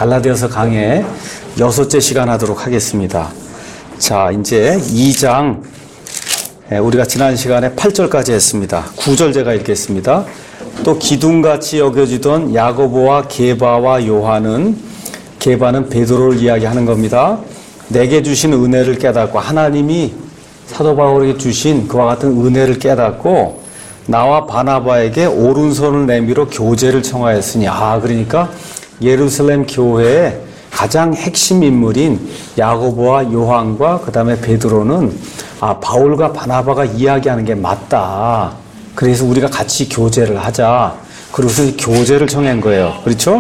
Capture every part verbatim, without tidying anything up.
갈라디아서 강의 여섯째 시간 하도록 하겠습니다. 자, 이제 이 장 우리가 지난 시간에 팔 절까지 했습니다. 구 절 제가 읽겠습니다. 또 기둥같이 여겨지던 야고보와 게바와 요한은, 게바는 베드로를 이야기하는 겁니다. 내게 주신 은혜를 깨닫고, 하나님이 사도 바울에게 주신 그와 같은 은혜를 깨닫고 나와 바나바에게 오른손을 내밀어 교제를 청하였으니, 아 그러니까 예루살렘 교회의 가장 핵심 인물인 야고보와 요한과 그 다음에 베드로는 아 바울과 바나바가 이야기하는 게 맞다. 그래서 우리가 같이 교제를 하자. 그래서 교제를 청한 거예요. 그렇죠?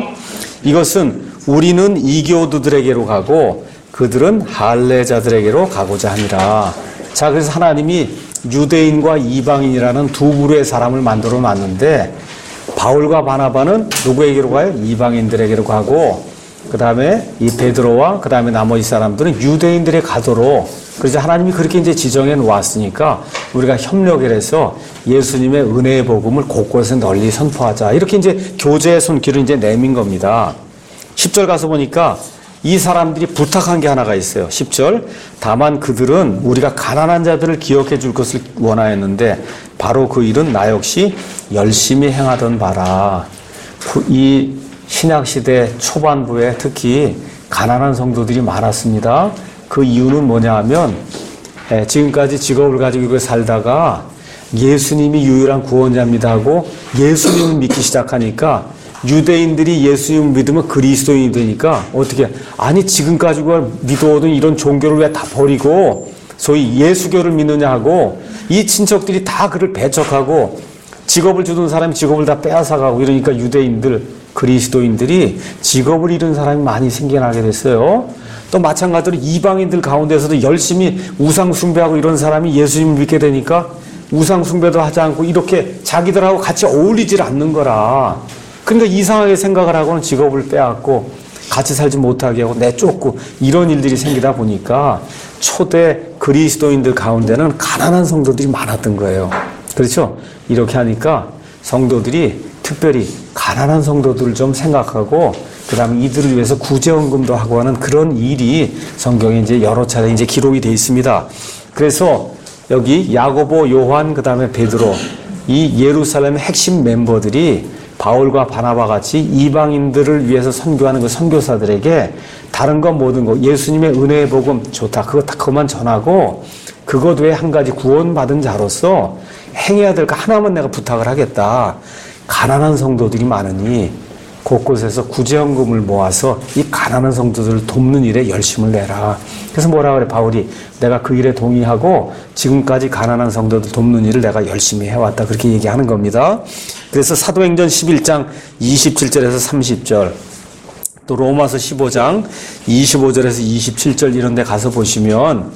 이것은 우리는 이교도들에게로 가고 그들은 할례자들에게로 가고자 하니라. 자, 그래서 하나님이 유대인과 이방인이라는 두 부류의 사람을 만들어 놨는데, 바울과 바나바는 누구에게로 가요? 이방인들에게로 가고, 그 다음에 이 베드로와 그 다음에 나머지 사람들은 유대인들에 가도록, 그래서 하나님이 그렇게 이제 지정해 놓았으니까 우리가 협력을 해서 예수님의 은혜의 복음을 곳곳에 널리 선포하자. 이렇게 이제 교제의 손길을 이제 내민 겁니다. 십 절 가서 보니까 이 사람들이 부탁한 게 하나가 있어요. 십 절. 다만 그들은 우리가 가난한 자들을 기억해 줄 것을 원하였는데 바로 그 일은 나 역시 열심히 행하던 바라. 이 신약시대 초반부에 특히 가난한 성도들이 많았습니다. 그 이유는 뭐냐 하면 지금까지 직업을 가지고 살다가 예수님이 유일한 구원자입니다 하고 예수님을 믿기 시작하니까 유대인들이 예수님을 믿으면 그리스도인이 되니까 어떻게, 아니 지금까지 믿어오던 이런 종교를 왜 다 버리고 소위 예수교를 믿느냐 하고 이 친척들이 다 그를 배척하고 직업을 주던 사람이 직업을 다 빼앗아가고 이러니까 유대인들, 그리스도인들이 직업을 잃은 사람이 많이 생겨나게 됐어요. 또 마찬가지로 이방인들 가운데서도 열심히 우상 숭배하고 이런 사람이 예수님을 믿게 되니까 우상 숭배도 하지 않고 이렇게 자기들하고 같이 어울리질 않는 거라. 그러니까 이상하게 생각을 하고는 직업을 빼앗고 같이 살지 못하게 하고 내쫓고 이런 일들이 생기다 보니까 초대 그리스도인들 가운데는 가난한 성도들이 많았던 거예요. 그렇죠? 이렇게 하니까 성도들이 특별히 가난한 성도들을 좀 생각하고 그 다음에 이들을 위해서 구제헌금도 하고 하는 그런 일이 성경에 이제 여러 차례 이제 기록이 되어 있습니다. 그래서 여기 야고보, 요한, 그 다음에 베드로, 이 예루살렘의 핵심 멤버들이 바울과 바나바 같이 이방인들을 위해서 선교하는 그 선교사들에게 다른 건 모든 거, 예수님의 은혜의 복음 좋다, 그거 딱 그만 전하고 그것 외에 한 가지 구원받은 자로서 행해야 될 거 하나만 내가 부탁을 하겠다. 가난한 성도들이 많으니 곳곳에서 구제헌금을 모아서 이 가난한 성도들을 돕는 일에 열심을 내라. 그래서 뭐라 그래 바울이, 내가 그 일에 동의하고 지금까지 가난한 성도들 돕는 일을 내가 열심히 해왔다. 그렇게 얘기하는 겁니다. 그래서 사도행전 십일 장 이십칠 절에서 삼십 절, 또 로마서 십오 장 이십오 절에서 이십칠 절 이런 데 가서 보시면,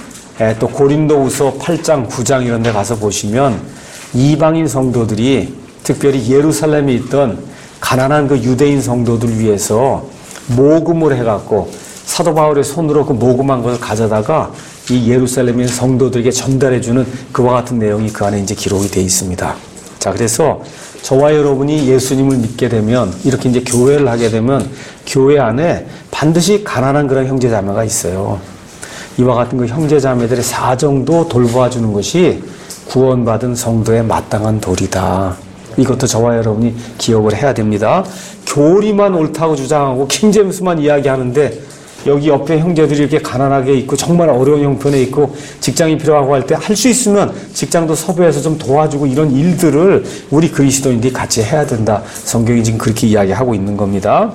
또 고린도후서 팔 장 구 장 이런 데 가서 보시면 이방인 성도들이 특별히 예루살렘에 있던 가난한 그 유대인 성도들 위해서 모금을 해갖고 사도 바울의 손으로 그 모금한 것을 가져다가 이 예루살렘의 성도들에게 전달해주는 그와 같은 내용이 그 안에 이제 기록이 되어 있습니다. 자, 그래서 저와 여러분이 예수님을 믿게 되면, 이렇게 이제 교회를 하게 되면 교회 안에 반드시 가난한 그런 형제자매가 있어요. 이와 같은 그 형제자매들의 사정도 돌보아주는 것이 구원받은 성도의 마땅한 도리다. 이것도 저와 여러분이 기억을 해야 됩니다. 교리만 옳다고 주장하고 킹제임스만 이야기하는데 여기 옆에 형제들이 이렇게 가난하게 있고 정말 어려운 형편에 있고 직장이 필요하고 할 때 할 수 있으면 직장도 섭외해서 좀 도와주고 이런 일들을 우리 그리스도인들이 같이 해야 된다. 성경이 지금 그렇게 이야기하고 있는 겁니다.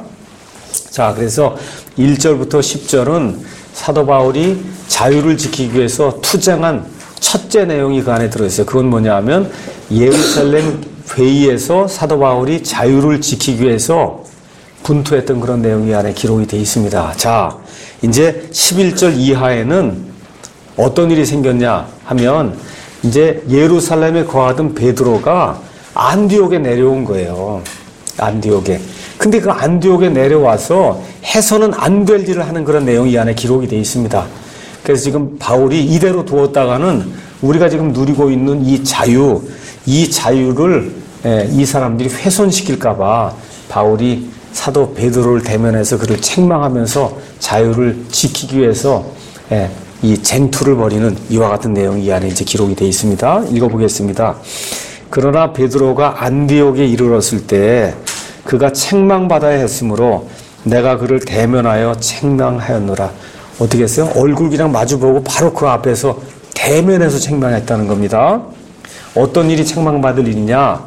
자, 그래서 일 절부터 십 절은 사도 바울이 자유를 지키기 위해서 투쟁한 첫째 내용이 그 안에 들어있어요. 그건 뭐냐 하면 예루살렘 회의에서 사도 바울이 자유를 지키기 위해서 분투했던 그런 내용이 안에 기록이 되어 있습니다. 자, 이제 십일 절 이하에는 어떤 일이 생겼냐 하면 이제 예루살렘에 거하던 베드로가 안디옥에 내려온 거예요. 안디옥에. 근데 그 안디옥에 내려와서 해서는 안 될 일을 하는 그런 내용이 이 안에 기록이 되어 있습니다. 그래서 지금 바울이 이대로 두었다가는 우리가 지금 누리고 있는 이 자유, 이 자유를 이 사람들이 훼손시킬까봐 바울이 사도 베드로를 대면해서 그를 책망하면서 자유를 지키기 위해서 예, 이 쟁투를 벌이는 이와 같은 내용이 이 안에 이제 기록이 되어 있습니다. 읽어보겠습니다. 그러나 베드로가 안디옥에 이르렀을 때 그가 책망받아야 했으므로 내가 그를 대면하여 책망하였노라. 어떻게 했어요? 얼굴 그냥 마주보고 바로 그 앞에서 대면해서 책망했다는 겁니다. 어떤 일이 책망받을 일이냐?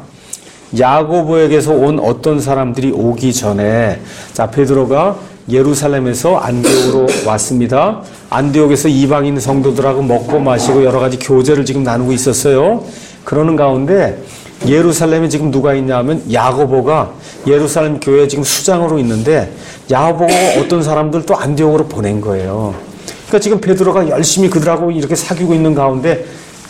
야고보에게서 온 어떤 사람들이 오기 전에, 자, 베드로가 예루살렘에서 안디옥으로 왔습니다. 안디옥에서 이방인 성도들하고 먹고 마시고 여러 가지 교제를 지금 나누고 있었어요. 그러는 가운데 예루살렘에 지금 누가 있냐 하면 야고보가 예루살렘 교회에 지금 수장으로 있는데 야고보가 어떤 사람들 또 안디옥으로 보낸 거예요. 그러니까 지금 베드로가 열심히 그들하고 이렇게 사귀고 있는 가운데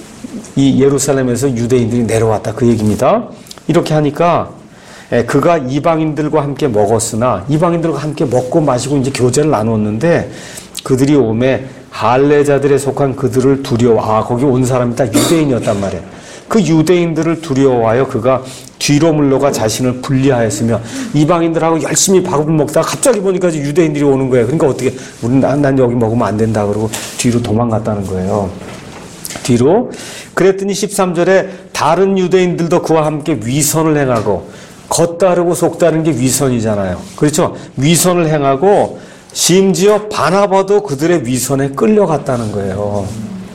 이 예루살렘에서 유대인들이 내려왔다, 그 얘기입니다. 이렇게 하니까 그가 이방인들과 함께 먹었으나 이방인들과 함께 먹고 마시고 이제 교제를 나누었는데 그들이 오매 할례자들에 속한 그들을 두려워, 아, 거기 온 사람이 다 유대인이었단 말이에요. 그 유대인들을 두려워하여 그가 뒤로 물러가 자신을 분리하였으며 이방인들하고 열심히 밥을 먹다가 갑자기 보니까 유대인들이 오는 거예요. 그러니까 어떻게, 우린 난, 난 여기 먹으면 안 된다 그러고 뒤로 도망갔다는 거예요. 뒤로. 그랬더니 십삼 절에 다른 유대인들도 그와 함께 위선을 행하고, 겉다르고 속다른 게 위선이잖아요. 그렇죠? 위선을 행하고 심지어 바나바도 그들의 위선에 끌려갔다는 거예요.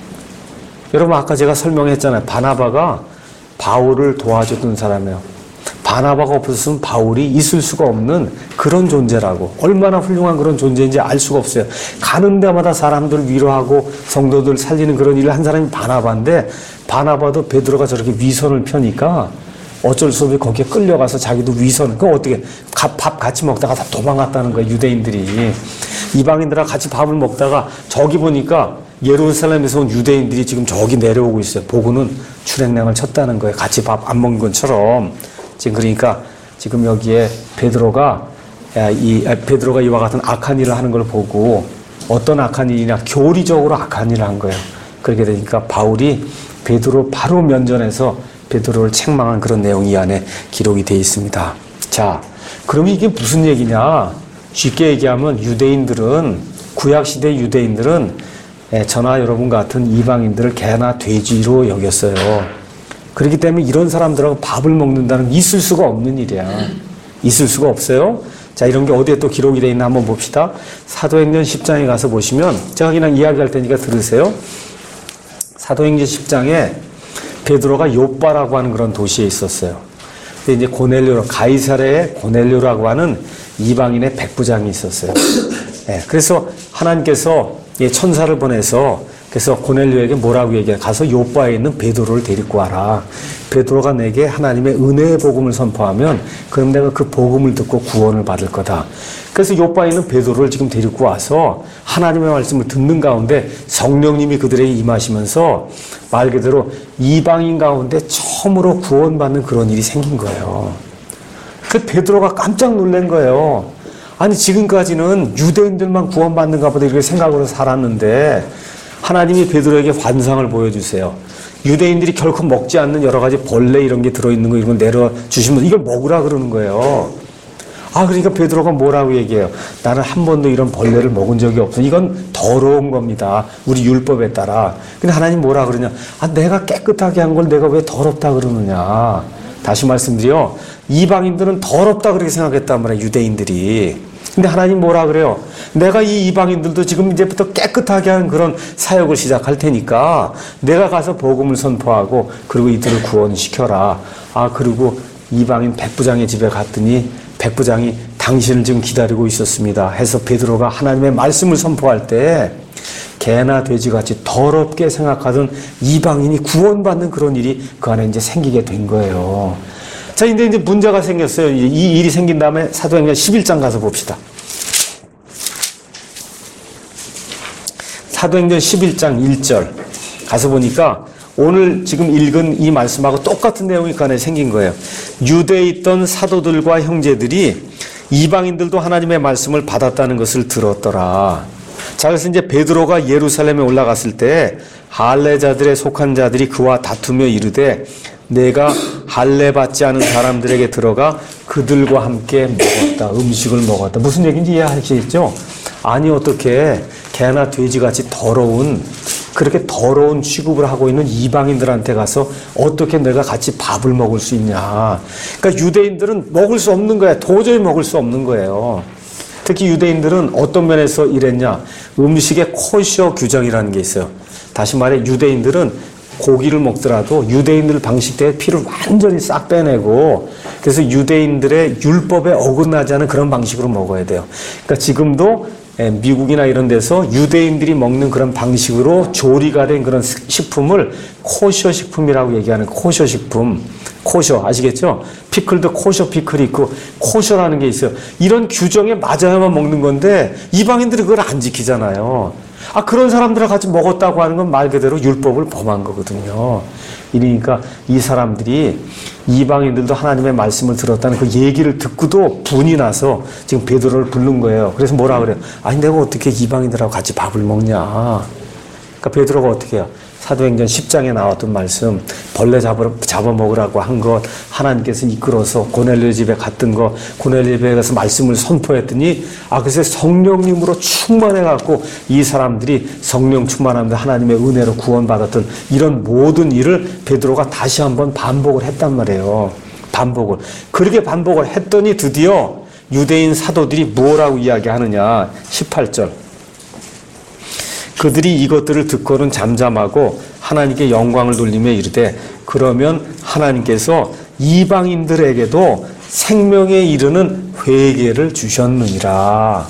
여러분, 아까 제가 설명했잖아요. 바나바가 바울을 도와줬던 사람이에요. 바나바가 없었으면 바울이 있을 수가 없는 그런 존재라고, 얼마나 훌륭한 그런 존재인지 알 수가 없어요. 가는 데마다 사람들 위로하고 성도들 살리는 그런 일을 한 사람이 바나바인데, 바나바도 베드로가 저렇게 위선을 펴니까 어쩔 수 없이 거기에 끌려가서 자기도 위선, 그거 어떻게, 밥 같이 먹다가 다 도망갔다는 거예요, 유대인들이. 이방인들하고 같이 밥을 먹다가 저기 보니까 예루살렘에서 온 유대인들이 지금 저기 내려오고 있어요. 보고는 출행량을 쳤다는 거예요. 같이 밥 안 먹는 것처럼. 지금 그러니까 지금 여기에 베드로가 이 베드로가 이와 같은 악한 일을 하는 걸 보고, 어떤 악한 일이냐, 교리적으로 악한 일을 한 거예요. 그렇게 되니까 바울이 베드로 바로 면전에서 베드로를 책망한 그런 내용이 이 안에 기록이 되어 있습니다. 자, 그러면 이게 무슨 얘기냐? 쉽게 얘기하면 유대인들은, 구약시대 유대인들은 저나 여러분 같은 이방인들을 개나 돼지로 여겼어요. 그렇기 때문에 이런 사람들하고 밥을 먹는다는 건 있을 수가 없는 일이야. 있을 수가 없어요. 자, 이런 게 어디에 또 기록이 되어 있나 한번 봅시다. 사도행전 십 장에 가서 보시면, 제가 그냥 이야기할 테니까 들으세요. 사도행전 십 장에 베드로가 요빠라고 하는 그런 도시에 있었어요. 근데 이제 고넬료, 가이사랴에 고넬료라고 하는 이방인의 백부장이 있었어요. 네, 그래서 하나님께서 천사를 보내서, 그래서 고넬료에게 뭐라고 얘기해? 가서 요빠에 있는 베드로를 데리고 와라. 베드로가 내게 하나님의 은혜의 복음을 선포하면 그럼 내가 그 복음을 듣고 구원을 받을 거다. 그래서 요빠에 있는 베드로를 지금 데리고 와서 하나님의 말씀을 듣는 가운데 성령님이 그들에게 임하시면서 말 그대로 이방인 가운데 처음으로 구원받는 그런 일이 생긴 거예요. 그 베드로가 깜짝 놀란 거예요. 아니, 지금까지는 유대인들만 구원받는가 보다 이렇게 생각으로 살았는데 하나님이 베드로에게 환상을 보여주세요. 유대인들이 결코 먹지 않는 여러 가지 벌레 이런 게 들어있는 거 이런 거 내려주시면 이걸 먹으라 그러는 거예요. 아, 그러니까 베드로가 뭐라고 얘기해요? 나는 한 번도 이런 벌레를 먹은 적이 없어. 이건 더러운 겁니다. 우리 율법에 따라. 근데 하나님 뭐라 그러냐? 아, 내가 깨끗하게 한 걸 내가 왜 더럽다 그러느냐? 다시 말씀드려. 이방인들은 더럽다 그렇게 생각했단 말이에요, 유대인들이. 근데 하나님 뭐라 그래요? 내가 이 이방인들도 지금 이제부터 깨끗하게 하는 그런 사역을 시작할 테니까 내가 가서 복음을 선포하고 그리고 이들을 구원시켜라. 아, 그리고 이방인 백부장의 집에 갔더니 백부장이 당신을 지금 기다리고 있었습니다 해서 베드로가 하나님의 말씀을 선포할 때 개나 돼지같이 더럽게 생각하던 이방인이 구원받는 그런 일이 그 안에 이제 생기게 된 거예요. 자, 근데 이제 문제가 생겼어요. 이 일이 생긴 다음에 사도행전 십일 장 가서 봅시다. 사도행전 십일 장 일 절 가서 보니까 오늘 지금 읽은 이 말씀하고 똑같은 내용이 그 안에 생긴 거예요. 유대에 있던 사도들과 형제들이 이방인들도 하나님의 말씀을 받았다는 것을 들었더라. 자, 그래서 이제 베드로가 예루살렘에 올라갔을 때 할례자들에 속한 자들이 그와 다투며 이르되 내가 할례 받지 않은 사람들에게 들어가 그들과 함께 먹었다. 음식을 먹었다. 무슨 얘기인지 이해하시겠죠? 아니 어떻게 개나 돼지같이 더러운 그렇게 더러운 취급을 하고 있는 이방인들한테 가서 어떻게 내가 같이 밥을 먹을 수 있냐. 그러니까 유대인들은 먹을 수 없는 거야. 도저히 먹을 수 없는 거예요. 특히 유대인들은 어떤 면에서 이랬냐. 음식의 코셔 규정이라는 게 있어요. 다시 말해 유대인들은 고기를 먹더라도 유대인들 방식대로 피를 완전히 싹 빼내고 그래서 유대인들의 율법에 어긋나지 않은 그런 방식으로 먹어야 돼요. 그러니까 지금도 미국이나 이런 데서 유대인들이 먹는 그런 방식으로 조리가 된 그런 식품을 코셔 식품이라고 얘기하는 코셔 식품. 코셔 아시겠죠? 피클도 코셔 피클이 있고 코셔라는 게 있어요. 이런 규정에 맞아야만 먹는 건데 이방인들이 그걸 안 지키잖아요. 아 그런 사람들과 같이 먹었다고 하는 건 말 그대로 율법을 범한 거거든요. 이러니까 이 사람들이 이방인들도 하나님의 말씀을 들었다는 그 얘기를 듣고도 분이 나서 지금 베드로를 부른 거예요. 그래서 뭐라 그래요? 아니 내가 어떻게 이방인들하고 같이 밥을 먹냐. 그러니까 베드로가 어떻게 해요? 사도행전 십 장에 나왔던 말씀 벌레 잡아, 잡아먹으라고 한 것 하나님께서 이끌어서 고넬료 집에 갔던 거 고넬료 집에 가서 말씀을 선포했더니 아 그래서 성령님으로 충만해갖고 이 사람들이 성령 충만하면서 하나님의 은혜로 구원받았던 이런 모든 일을 베드로가 다시 한번 반복을 했단 말이에요. 반복을. 그렇게 반복을 했더니 드디어 유대인 사도들이 뭐라고 이야기하느냐. 십팔 절. 그들이 이것들을 듣고는 잠잠하고 하나님께 영광을 돌리며 이르되 그러면 하나님께서 이방인들에게도 생명에 이르는 회개를 주셨느니라.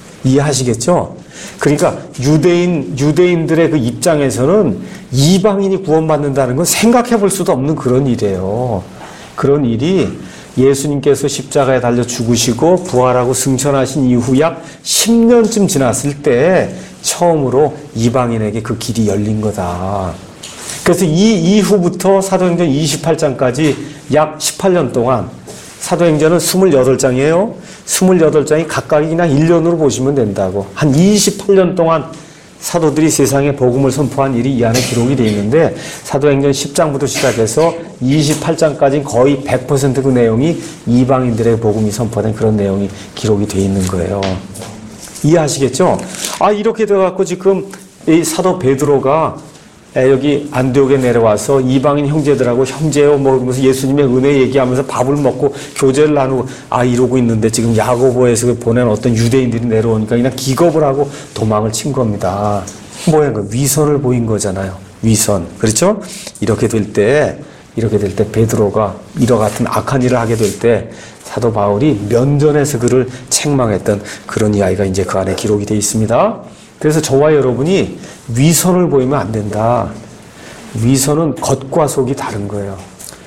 이해하시겠죠? 그러니까 유대인, 유대인들의 그 입장에서는 이방인이 구원받는다는 건 생각해 볼 수도 없는 그런 일이에요. 그런 일이 예수님께서 십자가에 달려 죽으시고 부활하고 승천하신 이후 약 십 년쯤 지났을 때 처음으로 이방인에게 그 길이 열린 거다. 그래서 이 이후부터 사도행전 이십팔 장까지 약 십팔 년 동안 사도행전은 이십팔 장이에요. 이십팔 장이 각각이 그냥 일 년으로 보시면 된다고. 한 이십팔 년 동안 사도들이 세상에 복음을 선포한 일이 이 안에 기록이 되어 있는데 사도행전 십 장부터 시작해서 이십팔 장까지는 거의 백 퍼센트 그 내용이 이방인들의 복음이 선포된 그런 내용이 기록이 되어 있는 거예요. 이해하시겠죠? 아 이렇게 돼갖고 지금 이 사도 베드로가 여기 안디옥에 내려와서 이방인 형제들하고 형제요 먹으면서 예수님의 은혜 얘기하면서 밥을 먹고 교제를 나누고 아 이러고 있는데 지금 야고보에서 보낸 어떤 유대인들이 내려오니까 그냥 기겁을 하고 도망을 친 겁니다. 뭐야 그 위선을 보인 거잖아요. 위선. 그렇죠? 이렇게 될 때 이렇게 될 때 베드로가 이와 같은 악한 일을 하게 될 때 사도 바울이 면전에서 그를 책망했던 그런 이야기가 이제 그 안에 기록이 되어 있습니다. 그래서 저와 여러분이 위선을 보이면 안 된다. 위선은 겉과 속이 다른 거예요.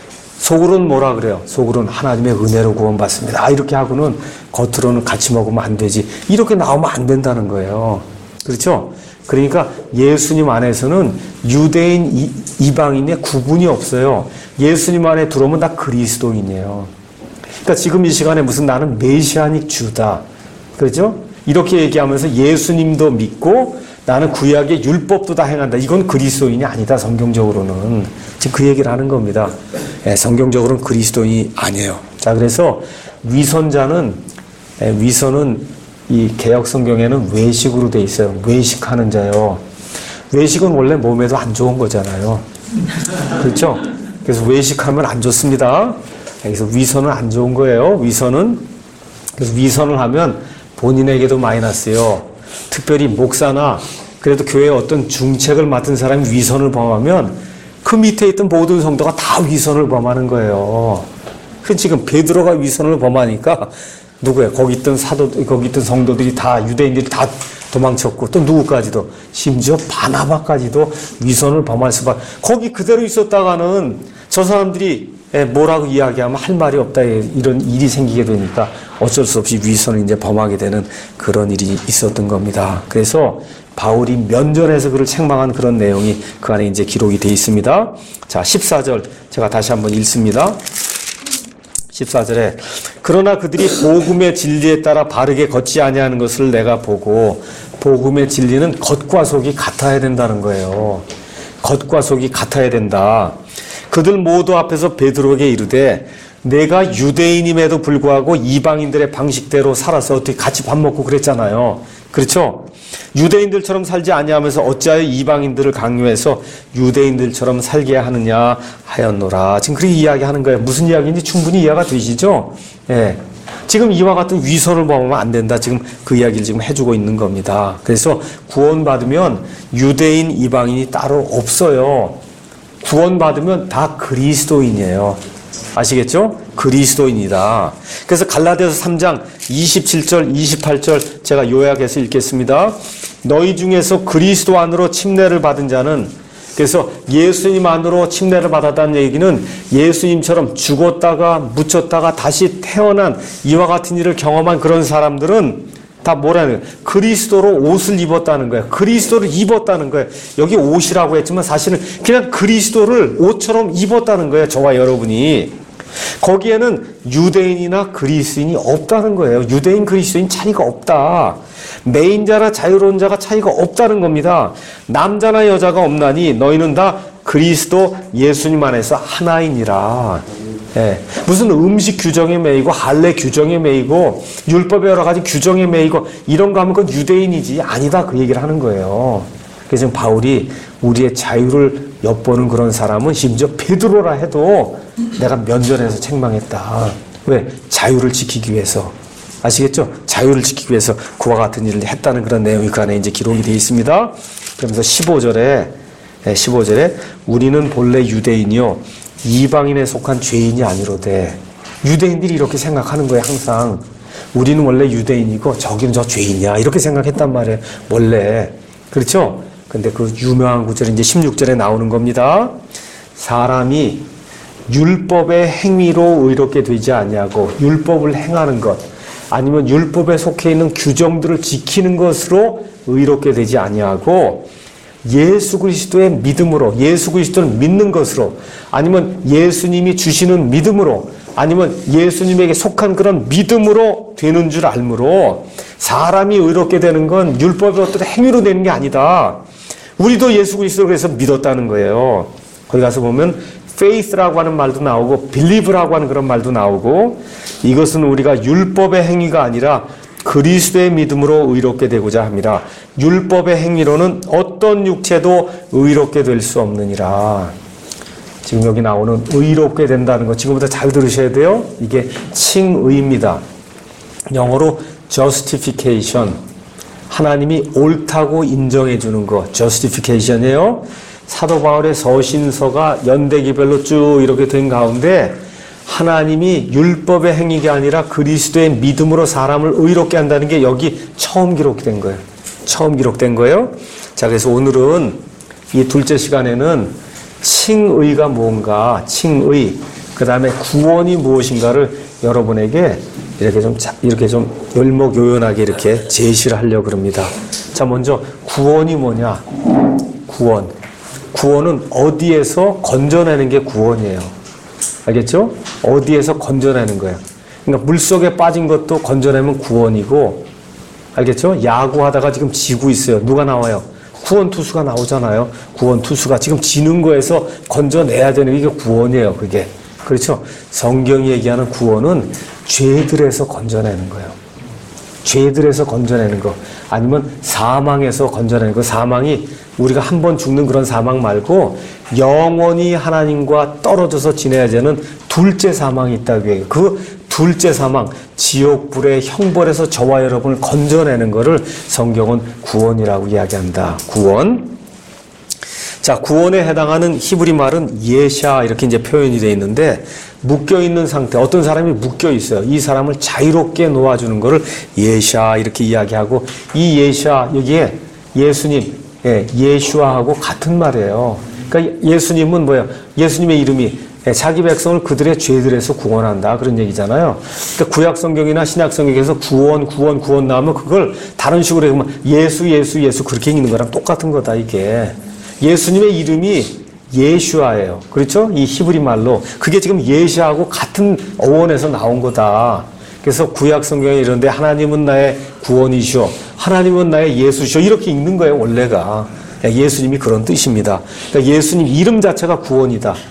속으로는 뭐라 그래요? 속으로는 하나님의 은혜로 구원받습니다. 아, 이렇게 하고는 겉으로는 같이 먹으면 안 되지. 이렇게 나오면 안 된다는 거예요. 그렇죠? 그러니까 예수님 안에서는 유대인, 이, 이방인의 구분이 없어요. 예수님 안에 들어오면 다 그리스도인이에요. 그러니까 지금 이 시간에 무슨 나는 메시아닉 주다. 그렇죠? 이렇게 얘기하면서 예수님도 믿고 나는 구약의 율법도 다 행한다. 이건 그리스도인이 아니다. 성경적으로는. 지금 그 얘기를 하는 겁니다. 예, 성경적으로는 그리스도인이 아니에요. 자, 그래서 위선자는 예, 위선은 이 개역 성경에는 외식으로 돼 있어요. 외식하는 자요. 외식은 원래 몸에도 안 좋은 거잖아요. 그렇죠? 그래서 외식하면 안 좋습니다. 그래서 위선은 안 좋은 거예요. 위선은. 그래서 위선을 하면 본인에게도 마이너스요. 특별히 목사나 그래도 교회의 어떤 중책을 맡은 사람이 위선을 범하면 그 밑에 있던 모든 성도가 다 위선을 범하는 거예요. 그 지금 베드로가 위선을 범하니까 누구야? 거기 있던 사도, 거기 있던 성도들이 다 유대인들이 다 도망쳤고 또 누구까지도 심지어 바나바까지도 위선을 범할 수밖에. 거기 그대로 있었다가는 저 사람들이 뭐라고 이야기하면 할 말이 없다 이런 일이 생기게 되니까 어쩔 수 없이 위선을 이제 범하게 되는 그런 일이 있었던 겁니다. 그래서 바울이 면전에서 그를 책망한 그런 내용이 그 안에 이제 기록이 되어 있습니다. 자, 십사 절 제가 다시 한번 읽습니다. 십사 절에 그러나 그들이 복음의 진리에 따라 바르게 걷지 아니하는 것을 내가 보고. 복음의 진리는 겉과 속이 같아야 된다는 거예요. 겉과 속이 같아야 된다. 그들 모두 앞에서 베드로에게 이르되 내가 유대인임에도 불구하고 이방인들의 방식대로 살아서 어떻게 같이 밥 먹고 그랬잖아요. 그렇죠? 유대인들처럼 살지 아니하면서 어찌하여 이방인들을 강요해서 유대인들처럼 살게 하느냐 하였노라. 지금 그렇게 이야기하는 거예요. 무슨 이야기인지 충분히 이해가 되시죠? 예. 지금 이와 같은 위선을 범하면 안 된다. 지금 그 이야기를 지금 해주고 있는 겁니다. 그래서 구원받으면 유대인, 이방인이 따로 없어요. 구원받으면 다 그리스도인이에요. 아시겠죠? 그리스도인이다. 그래서 갈라디아서 삼 장 이십칠 절, 이십팔 절 제가 요약해서 읽겠습니다. 너희 중에서 그리스도 안으로 침례를 받은 자는, 그래서 예수님 안으로 침례를 받았다는 얘기는 예수님처럼 죽었다가 묻혔다가 다시 태어난 이와 같은 일을 경험한 그런 사람들은 다 뭐라는 거예요? 그리스도로 옷을 입었다는 거예요. 그리스도를 입었다는 거예요. 여기 옷이라고 했지만 사실은 그냥 그리스도를 옷처럼 입었다는 거예요. 저와 여러분이. 거기에는 유대인이나 그리스인이 없다는 거예요. 유대인, 그리스도인 차이가 없다. 매인자나 자유로운 자가 차이가 없다는 겁니다. 남자나 여자가 없나니 너희는 다 그리스도 예수님 안에서 하나이니라. 예. 무슨 음식 규정에 매이고 할례 규정에 매이고 율법의 여러 가지 규정에 매이고 이런 거 하면 그건 유대인이지 아니다 그 얘기를 하는 거예요. 그래서 지금 바울이 우리의 자유를 엿보는 그런 사람은 심지어 베드로라 해도 내가 면전에서 책망했다. 왜? 자유를 지키기 위해서. 아시겠죠? 자유를 지키기 위해서 그와 같은 일을 했다는 그런 내용이 그 안에 이제 기록이 되어 있습니다. 그러면서 십오 절에 십오 절에 우리는 본래 유대인이요 이방인에 속한 죄인이 아니로되. 유대인들이 이렇게 생각하는 거예요. 항상 우리는 원래 유대인이고 저기는 저 죄인이야 이렇게 생각했단 말이에요. 원래. 그렇죠? 근데 그 유명한 구절이 이제 십육 절에 나오는 겁니다. 사람이 율법의 행위로 의롭게 되지 아니하고 율법을 행하는 것 아니면 율법에 속해 있는 규정들을 지키는 것으로 의롭게 되지 아니하고 예수 그리스도의 믿음으로, 예수 그리스도를 믿는 것으로, 아니면 예수님이 주시는 믿음으로, 아니면 예수님에게 속한 그런 믿음으로 되는 줄 알므로 사람이 의롭게 되는 건 율법의 어떤 행위로 되는 게 아니다. 우리도 예수 그리스도를 그래서 믿었다는 거예요. 거기 가서 보면 faith라고 하는 말도 나오고 believe라고 하는 그런 말도 나오고 이것은 우리가 율법의 행위가 아니라 그리스도의 믿음으로 의롭게 되고자 합니다. 율법의 행위로는 어떤 육체도 의롭게 될 수 없느니라. 지금 여기 나오는 의롭게 된다는 거 지금부터 잘 들으셔야 돼요. 이게 칭의입니다. 영어로 justification. 하나님이 옳다고 인정해 주는 거 justification이에요. 사도 바울의 서신서가 연대기별로 쭉 이렇게 된 가운데 하나님이 율법의 행위가 아니라 그리스도의 믿음으로 사람을 의롭게 한다는 게 여기 처음 기록된 거예요. 처음 기록된 거예요. 자, 그래서 오늘은 이 둘째 시간에는 칭의가 뭔가, 칭의, 그 다음에 구원이 무엇인가를 여러분에게 이렇게 좀, 이렇게 좀 열목요연하게 이렇게 제시를 하려고 합니다. 자, 먼저 구원이 뭐냐? 구원. 구원은 어디에서 건져내는 게 구원이에요. 알겠죠? 어디에서 건져내는 거예요. 그러니까 물속에 빠진 것도 건져내면 구원이고, 알겠죠? 야구하다가 지금 지고 있어요. 누가 나와요? 구원 투수가 나오잖아요. 구원 투수가 지금 지는 거에서 건져내야 되는 게 구원이에요. 그게. 그렇죠? 성경이 얘기하는 구원은 죄들에서 건져내는 거예요. 죄들에서 건져내는 거. 아니면 사망에서 건져내는 거. 사망이 우리가 한 번 죽는 그런 사망 말고 영원히 하나님과 떨어져서 지내야 되는 둘째 사망이 있다고 해요. 그 둘째 사망, 지옥불의 형벌에서 저와 여러분을 건져내는 것을 성경은 구원이라고 이야기한다. 구원. 자, 구원에 해당하는 히브리 말은 예샤 이렇게 이제 표현이 되어 있는데 묶여 있는 상태, 어떤 사람이 묶여 있어요. 이 사람을 자유롭게 놓아주는 것을 예샤 이렇게 이야기하고 이 예샤 여기에 예수님, 예, 예슈아하고 같은 말이에요. 그러니까 예수님은 뭐예요? 예수님의 이름이 자기 백성을 그들의 죄들에서 구원한다 그런 얘기잖아요. 그러니까 구약 성경이나 신약 성경에서 구원, 구원, 구원 나오면 그걸 다른 식으로 하면 예수, 예수, 예수 그렇게 읽는 거랑 똑같은 거다 이게. 예수님의 이름이 예슈아예요. 그렇죠? 이 히브리 말로. 그게 지금 예시하고 같은 어원에서 나온 거다. 그래서 구약 성경에 이런데 하나님은 나의 구원이시오. 하나님은 나의 예수시오. 이렇게 읽는 거예요, 원래가. 예수님이 그런 뜻입니다. 그러니까 예수님 이름 자체가 구원이다.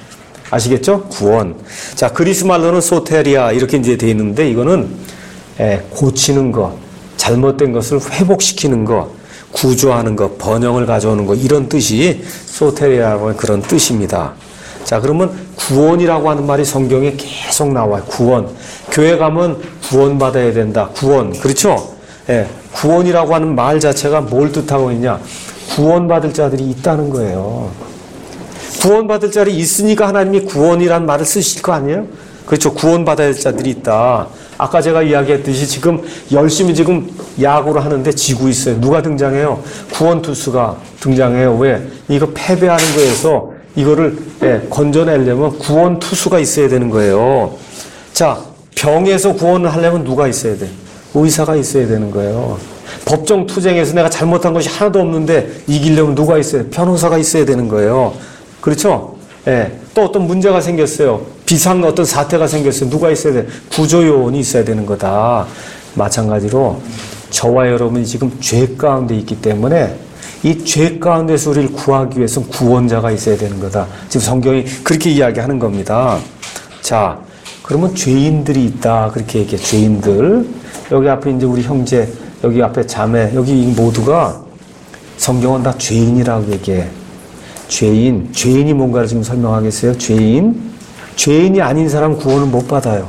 아시겠죠? 구원. 자, 그리스 말로는 소테리아 이렇게 이제 돼 있는데 이거는 예, 고치는 것, 잘못된 것을 회복시키는 것, 구조하는 것, 번영을 가져오는 것 이런 뜻이 소테리아라고 하는 그런 뜻입니다. 자, 그러면 구원이라고 하는 말이 성경에 계속 나와요. 구원. 교회 가면 구원받아야 된다. 구원. 그렇죠? 예, 구원이라고 하는 말 자체가 뭘 뜻하고 있냐? 구원받을 자들이 있다는 거예요. 구원받을 자들이 있으니까 하나님이 구원이란 말을 쓰실 거 아니에요? 그렇죠. 구원받아야 할 자들이 있다. 아까 제가 이야기했듯이 지금 열심히 지금 야구를 하는데 지고 있어요. 누가 등장해요? 구원 투수가 등장해요. 왜? 이거 패배하는 거에서 이거를 예, 건져내려면 구원 투수가 있어야 되는 거예요. 자, 병에서 구원을 하려면 누가 있어야 돼? 의사가 있어야 되는 거예요. 법정 투쟁에서 내가 잘못한 것이 하나도 없는데 이기려면 누가 있어야 돼? 변호사가 있어야 되는 거예요. 그렇죠? 예. 또 어떤 문제가 생겼어요. 비상 어떤 사태가 생겼어요. 누가 있어야 돼? 구조요원이 있어야 되는 거다. 마찬가지로 저와 여러분이 지금 죄 가운데 있기 때문에 이 죄 가운데서 우리를 구하기 위해서는 구원자가 있어야 되는 거다. 지금 성경이 그렇게 이야기하는 겁니다. 자, 그러면 죄인들이 있다. 그렇게 얘기해. 죄인들. 여기 앞에 이제 우리 형제, 여기 앞에 자매, 여기 모두가 성경은 다 죄인이라고 얘기해. 죄인, 죄인이 뭔가를 지금 설명하겠어요? 죄인, 죄인이 아닌 사람 구원을 못 받아요.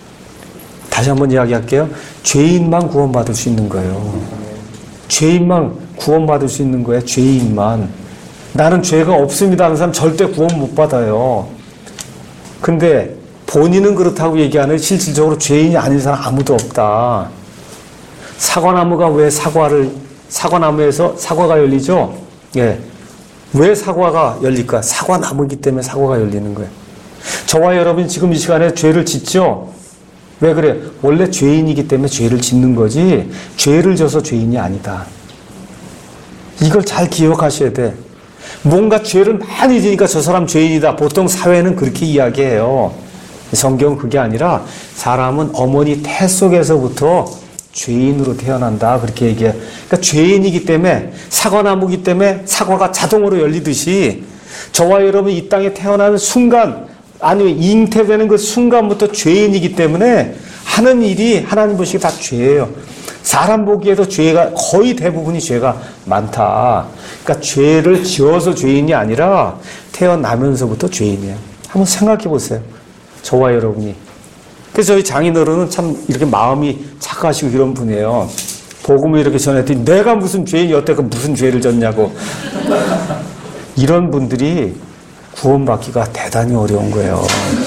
다시 한번 이야기할게요. 죄인만 구원받을 수 있는 거예요. 죄인만 구원받을 수 있는 거예요. 죄인만. 나는 죄가 없습니다 하는 사람 절대 구원 못 받아요. 근데 본인은 그렇다고 얘기하는 실질적으로 죄인이 아닌 사람 아무도 없다. 사과나무가 왜 사과를, 사과나무에서 사과가 열리죠? 예. 왜 사과가 열릴까? 사과나무이기 때문에 사과가 열리는 거예요. 저와 여러분이 지금 이 시간에 죄를 짓죠? 왜 그래? 원래 죄인이기 때문에 죄를 짓는 거지 죄를 져서 죄인이 아니다. 이걸 잘 기억하셔야 돼. 뭔가 죄를 많이 지니까 저 사람 죄인이다. 보통 사회는 그렇게 이야기해요. 성경은 그게 아니라 사람은 어머니 태 속에서부터 죄인으로 태어난다. 그렇게 얘기해. 그러니까 죄인이기 때문에 사과나무이기 때문에 사과가 자동으로 열리듯이 저와 여러분이 이 땅에 태어나는 순간 아니면 잉태되는 그 순간부터 죄인이기 때문에 하는 일이 하나님 보시기에 다 죄예요. 사람 보기에도 죄가 거의 대부분이 죄가 많다. 그러니까 죄를 지어서 죄인이 아니라 태어나면서부터 죄인이에요. 한번 생각해 보세요. 저와 여러분이. 그래서 저희 장인어른은 참 이렇게 마음이 착하시고 이런 분이에요. 복음을 이렇게 전했더니 내가 무슨 죄인이 여태껏 무슨 죄를 졌냐고. 이런 분들이 구원받기가 대단히 어려운 거예요.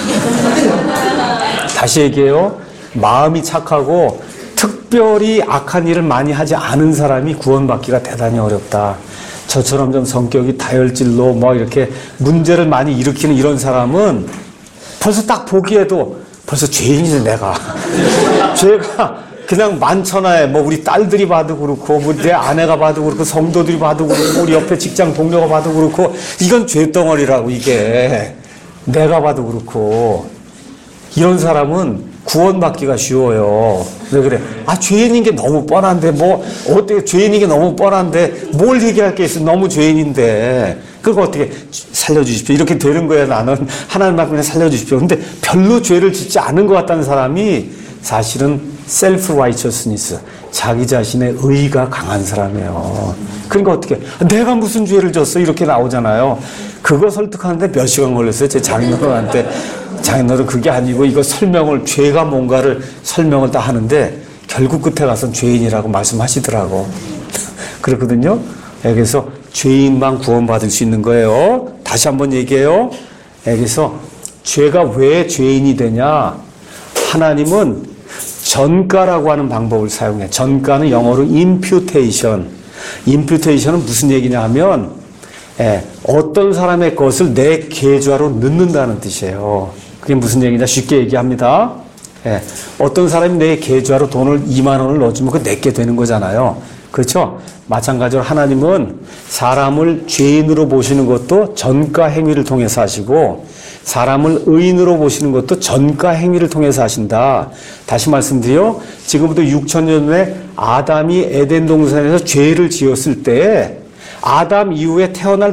다시 얘기해요. 마음이 착하고 특별히 악한 일을 많이 하지 않은 사람이 구원받기가 대단히 어렵다. 저처럼 좀 성격이 다혈질로 뭐 이렇게 문제를 많이 일으키는 이런 사람은 벌써 딱 보기에도 벌써 죄인이네 내가. 죄가 그냥 많잖아요. 뭐 우리 딸들이 봐도 그렇고 뭐 내 아내가 봐도 그렇고 성도들이 봐도 그렇고 우리 옆에 직장 동료가 봐도 그렇고 이건 죄덩어리라고 이게. 내가 봐도 그렇고. 이런 사람은 구원받기가 쉬워요. 왜 그래? 아, 죄인인 게 너무 뻔한데 뭐 어떻게 죄인인 게 너무 뻔한데 뭘 얘기할 게 있어. 너무 죄인인데. 그거 어떻게 살려주십시오. 이렇게 되는 거야. 나는 하나님만 그냥 살려주십시오. 근데 별로 죄를 짓지 않은 것 같다는 사람이 사실은 셀프 라이처스니스, 자기 자신의 의가 강한 사람이에요. 그러니까 어떻게 내가 무슨 죄를 졌어 이렇게 나오잖아요. 그거 설득하는데 몇 시간 걸렸어요. 제 장인어른한테. 장인어른 그게 아니고 이거 설명을 죄가 뭔가를 설명을 다 하는데 결국 끝에 가서는 죄인이라고 말씀하시더라고. 그렇거든요. 그래서 죄인만 구원받을 수 있는 거예요. 다시 한번 얘기해요. 그래서 죄가 왜 죄인이 되냐? 하나님은 전가라고 하는 방법을 사용해. 전가는 영어로 imputation. imputation은 무슨 얘기냐 하면 예, 어떤 사람의 것을 내 계좌로 넣는다는 뜻이에요. 그게 무슨 얘기냐? 쉽게 얘기합니다. 예, 어떤 사람이 내 계좌로 돈을 이만 원을 넣어주면 그거 내게 되는 거잖아요. 그렇죠? 마찬가지로 하나님은 사람을 죄인으로 보시는 것도 전가 행위를 통해서 하시고 사람을 의인으로 보시는 것도 전가 행위를 통해서 하신다. 다시 말씀드려 지금부터 육천 년 후에 아담이 에덴 동산에서 죄를 지었을 때 아담 이후에 태어날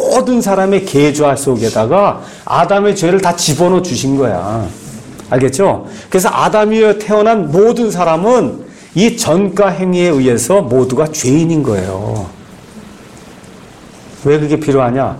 모든 사람의 계좌 속에다가 아담의 죄를 다 집어넣어 주신 거야. 알겠죠? 그래서 아담이여 태어난 모든 사람은 이 전가 행위에 의해서 모두가 죄인인 거예요. 왜 그게 필요하냐?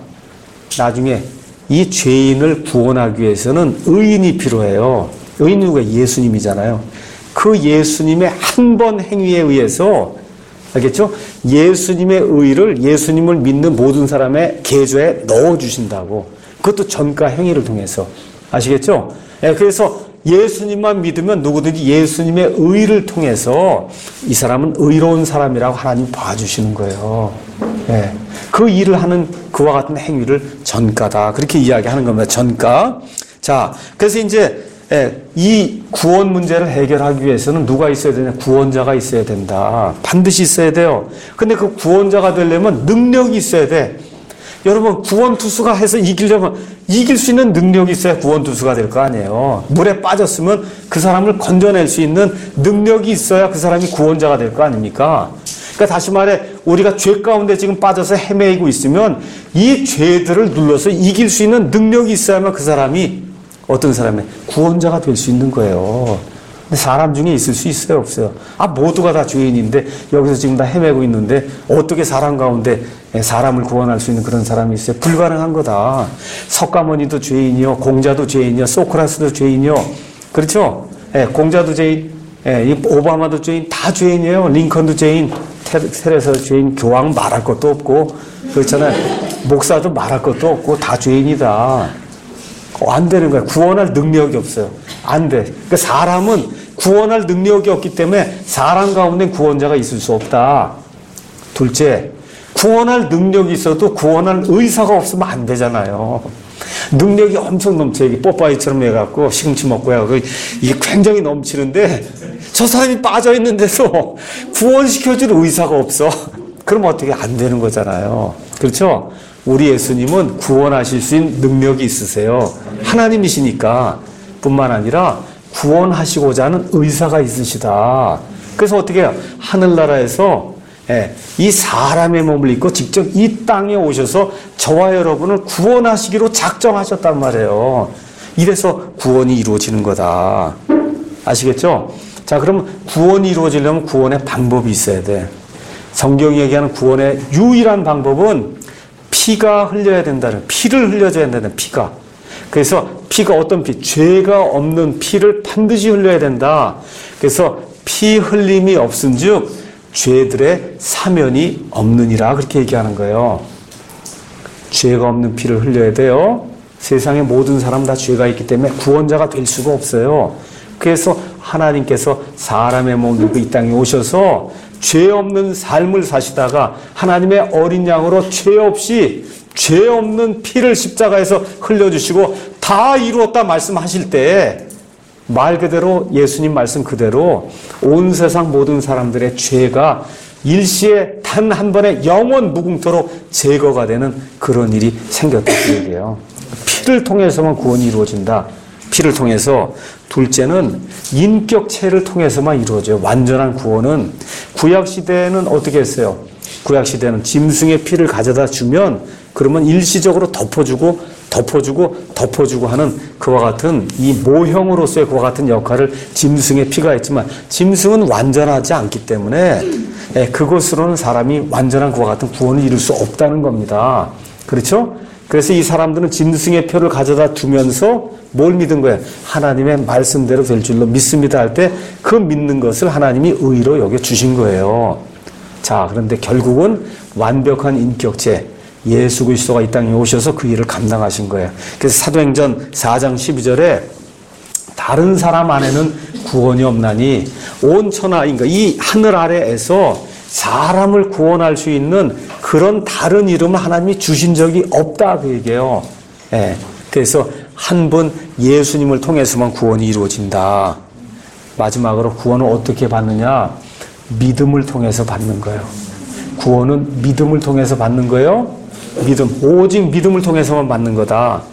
나중에 이 죄인을 구원하기 위해서는 의인이 필요해요. 의인이 누가? 예수님이잖아요. 그 예수님의 한 번 행위에 의해서, 알겠죠? 예수님의 의를 예수님을 믿는 모든 사람의 계좌에 넣어주신다고. 그것도 전가 행위를 통해서. 아시겠죠? 예, 그래서 예수님만 믿으면 누구든지 예수님의 의를 통해서 이 사람은 의로운 사람이라고 하나님 봐주시는 거예요. 예, 그 일을 하는 그와 같은 행위를 전가다. 그렇게 이야기하는 겁니다. 전가. 자, 그래서 이제 예, 이 구원 문제를 해결하기 위해서는 누가 있어야 되냐? 구원자가 있어야 된다. 반드시 있어야 돼요. 근데 그 구원자가 되려면 능력이 있어야 돼. 여러분, 구원투수가 해서 이기려면 이길 수 있는 능력이 있어야 구원투수가 될 거 아니에요. 물에 빠졌으면 그 사람을 건져낼 수 있는 능력이 있어야 그 사람이 구원자가 될 거 아닙니까? 그러니까 다시 말해, 우리가 죄 가운데 지금 빠져서 헤매이고 있으면 이 죄들을 눌러서 이길 수 있는 능력이 있어야만 그 사람이 어떤 사람의 구원자가 될 수 있는 거예요. 근데 사람 중에 있을 수 있어요, 없어요? 아, 모두가 다 죄인인데 여기서 지금 다 헤매고 있는데 어떻게 사람 가운데 사람을 구원할 수 있는 그런 사람이 있어요? 불가능한 거다. 석가모니도 죄인이요, 공자도 죄인이요, 소크라스도 죄인이요. 그렇죠? 예, 공자도 죄인, 예, 이 오바마도 죄인, 다 죄인이에요. 링컨도 죄인, 테레사 죄인, 교황 말할 것도 없고, 그렇잖아요. 목사도 말할 것도 없고 다 죄인이다. 안 되는 거야. 구원할 능력이 없어요. 안 돼. 그러니까 사람은 구원할 능력이 없기 때문에 사람 가운데 구원자가 있을 수 없다. 둘째, 구원할 능력이 있어도 구원할 의사가 없으면 안 되잖아요. 능력이 엄청 넘쳐. 이게 뽀빠이처럼 해갖고 시금치 먹고 해갖고 이게 굉장히 넘치는데 저 사람이 빠져있는데도 구원시켜줄 의사가 없어. 그럼 어떻게 안 되는 거잖아요. 그렇죠? 우리 예수님은 구원하실 수 있는 능력이 있으세요. 하나님이시니까 뿐만 아니라 구원하시고자 하는 의사가 있으시다. 그래서 어떻게 해요? 하늘나라에서 예, 이 사람의 몸을 입고 직접 이 땅에 오셔서 저와 여러분을 구원하시기로 작정하셨단 말이에요. 이래서 구원이 이루어지는 거다. 아시겠죠? 자, 그러면 구원이 이루어지려면 구원의 방법이 있어야 돼. 성경이 얘기하는 구원의 유일한 방법은 피가 흘려야 된다는, 피를 흘려줘야 된다는, 피가. 그래서 피가 어떤 피? 죄가 없는 피를 반드시 흘려야 된다. 그래서 피 흘림이 없은 즉 죄들의 사면이 없느니라, 그렇게 얘기하는 거예요. 죄가 없는 피를 흘려야 돼요. 세상의 모든 사람 다 죄가 있기 때문에 구원자가 될 수가 없어요. 그래서 하나님께서 사람의 몸을 입고 이 땅에 오셔서 죄 없는 삶을 사시다가 하나님의 어린 양으로 죄 없이 죄 없는 피를 십자가에서 흘려주시고 다 이루었다 말씀하실 때 말 그대로 예수님 말씀 그대로 온 세상 모든 사람들의 죄가 일시에 단 한 번에 영원 무궁토록 제거가 되는 그런 일이 생겼다고 얘기해요. 피를 통해서만 구원이 이루어진다. 피를 통해서. 둘째는 인격체를 통해서만 이루어져요. 완전한 구원은. 구약시대에는 어떻게 했어요? 구약시대는 짐승의 피를 가져다 주면 그러면 일시적으로 덮어주고 덮어주고 덮어주고 하는 그와 같은 이 모형으로서의 그와 같은 역할을 짐승의 피가 했지만 짐승은 완전하지 않기 때문에 예, 그것으로는 사람이 완전한 그와 같은 구원을 이룰 수 없다는 겁니다. 그렇죠? 그래서 이 사람들은 짐승의 표를 가져다 두면서 뭘 믿은 거예요? 하나님의 말씀대로 될 줄로 믿습니다 할 때 그 믿는 것을 하나님이 의로 여겨주신 거예요. 자, 그런데 결국은 완벽한 인격체 예수 그리스도가 이 땅에 오셔서 그 일을 감당하신 거예요. 그래서 사도행전 사 장 십이 절에 다른 사람 안에는 구원이 없나니 온 천하, 그러니까 이 하늘 아래에서 사람을 구원할 수 있는 그런 다른 이름을 하나님이 주신 적이 없다 그 얘기예요. 예. 그래서 한 분 예수님을 통해서만 구원이 이루어진다. 마지막으로 구원을 어떻게 받느냐? 믿음을 통해서 받는 거예요. 구원은 믿음을 통해서 받는 거예요. 믿음, 오직 믿음을 통해서만 받는 거다.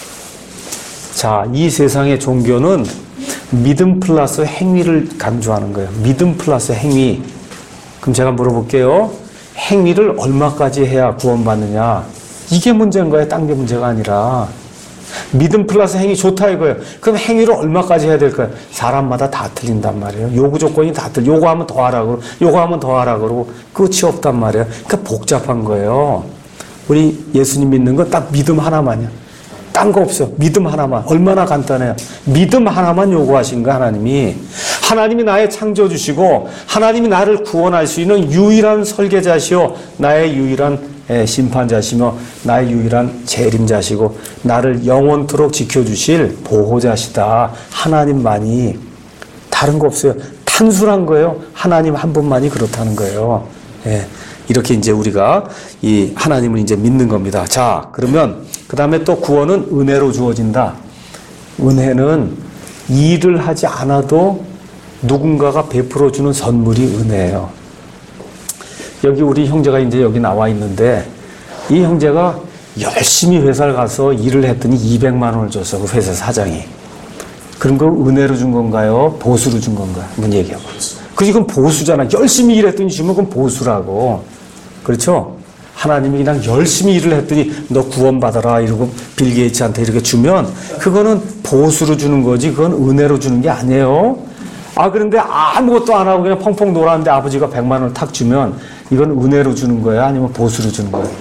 자, 이 세상의 종교는 믿음 플러스 행위를 강조하는 거예요. 믿음 플러스 행위. 그럼 제가 물어볼게요. 행위를 얼마까지 해야 구원받느냐? 이게 문제인 거예요. 딴 게 문제가 아니라. 믿음 플러스 행위 좋다 이거예요. 그럼 행위를 얼마까지 해야 될까요? 사람마다 다 틀린단 말이에요. 요구 조건이 다 틀려. 요거 하면 더 하라 그러고, 요거 하면 더 하라 그러고, 끝이 없단 말이에요. 그러니까 복잡한 거예요. 우리 예수님 믿는 건 딱 믿음 하나만이야. 딴 거 없어. 믿음 하나만. 얼마나 간단해요. 믿음 하나만 요구하신 거 하나님이. 하나님이 나의 창조주시고, 하나님이 나를 구원할 수 있는 유일한 설계자시오. 나의 유일한 심판자시며 나의 유일한 재림자시고 나를 영원토록 지켜주실 보호자시다. 하나님만이. 다른 거 없어요. 단순한 거예요. 하나님 한 분만이 그렇다는 거예요. 예. 이렇게 이제 우리가 이 하나님을 이제 믿는 겁니다. 자, 그러면 그 다음에 또 구원은 은혜로 주어진다. 은혜는 일을 하지 않아도 누군가가 베풀어 주는 선물이 은혜예요. 여기 우리 형제가 이제 여기 나와 있는데 이 형제가 열심히 회사를 가서 일을 했더니 이백만 원을 줬어. 그 회사 사장이. 그런 거 은혜로 준 건가요? 보수로 준 건가요? 한번 얘기해봐. 그지, 그건 보수잖아. 열심히 일했더니 주면 그건 보수라고. 그렇죠? 하나님이 그냥 열심히 일을 했더니 너 구원받아라 이러고 빌 게이츠한테 이렇게 주면 그거는 보수로 주는 거지 그건 은혜로 주는 게 아니에요. 아, 그런데 아무것도 안 하고 그냥 펑펑 놀았는데 아버지가 백만 원을 탁 주면 이건 은혜로 주는 거야? 아니면 보수로 주는 거야?